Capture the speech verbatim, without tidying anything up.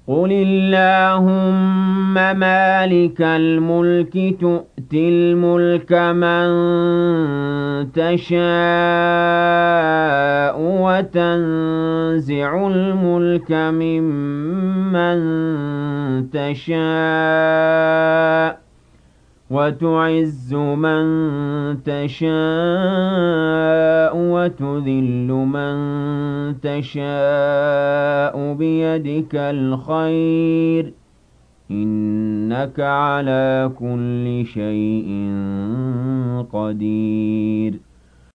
قُلِ اللَّهُمَّ مَالِكَ الْمُلْكِ تُؤْتِي الْمُلْكَ مَن تَشَاءُ وَتَنزِعُ الْمُلْكَ مِمَّن تَشَاءُ وَتُعِزُّ مَن تَشَاءُ وَتُذِلُّ مَن تَشَاءُ بِيَدِكَ الْخَيْرُ ۖ إِنَّكَ عَلَىٰ كُلِّ شَيْءٍ قَدِيرٌ